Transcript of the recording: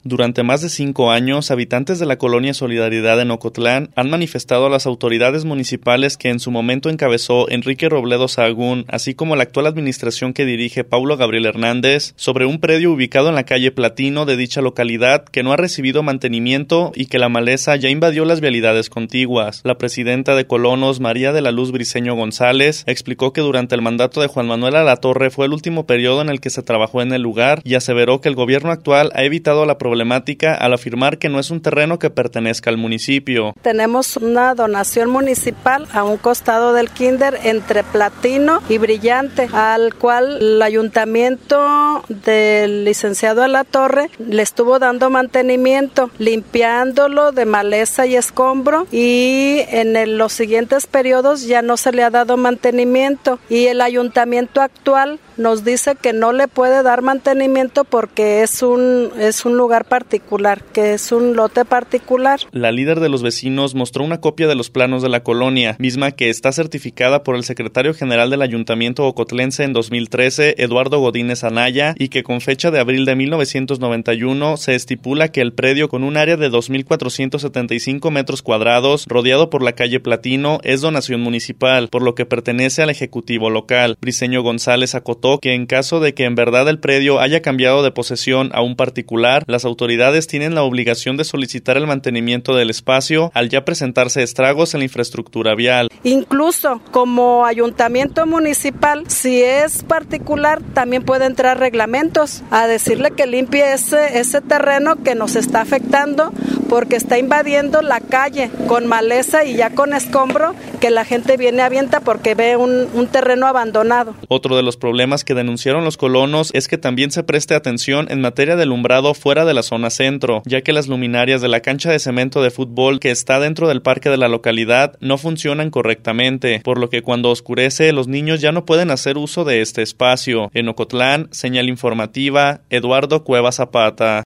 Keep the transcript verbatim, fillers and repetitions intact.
Durante más de cinco años, habitantes de la colonia Solidaridad en Ocotlán han manifestado a las autoridades municipales que en su momento encabezó Enrique Robledo Sahagún, así como la actual administración que dirige Paulo Gabriel Hernández, sobre un predio ubicado en la calle Platino de dicha localidad que no ha recibido mantenimiento y que la maleza ya invadió las vialidades contiguas. La presidenta de Colonos, María de la Luz Briceño González, explicó que durante el mandato de Juan Manuel Alatorre fue el último periodo en el que se trabajó en el lugar y aseveró que el gobierno actual ha evitado la problemática al afirmar que no es un terreno que pertenezca al municipio. Tenemos una donación municipal a un costado del Kinder entre Platino y Brillante, al cual el ayuntamiento del licenciado Alatorre le estuvo dando mantenimiento, limpiándolo de maleza y escombro, y en el, los siguientes periodos ya no se le ha dado mantenimiento, y el ayuntamiento actual nos dice que no le puede dar mantenimiento porque es un, es un lugar particular, que es un lote particular. La líder de los vecinos mostró una copia de los planos de la colonia, misma que está certificada por el secretario general del ayuntamiento ocotlense en dos mil trece, Eduardo Godínez Anaya, y que con fecha de abril de mil novecientos noventa y uno se estipula que el predio, con un área de dos mil cuatrocientos setenta y cinco metros cuadrados, rodeado por la calle Platino, es donación municipal, por lo que pertenece al ejecutivo local. Briceño González acotó que en caso de que en verdad el predio haya cambiado de posesión a un particular, las autoridades tienen la obligación de solicitar el mantenimiento del espacio al ya presentarse estragos en la infraestructura vial. Incluso como ayuntamiento municipal, si es particular, también puede entrar reglamentos a decirle que limpie ese, ese terreno que nos está afectando porque está invadiendo la calle con maleza y ya con escombro que la gente viene avienta porque ve un, un terreno abandonado. Otro de los problemas que denunciaron los colonos es que también se preste atención en materia de alumbrado fuera de la zona centro, ya que las luminarias de la cancha de cemento de fútbol que está dentro del parque de la localidad no funcionan correctamente, por lo que cuando oscurece los niños ya no pueden hacer uso de este espacio. En Ocotlán, señal informativa, Eduardo Cueva Zapata.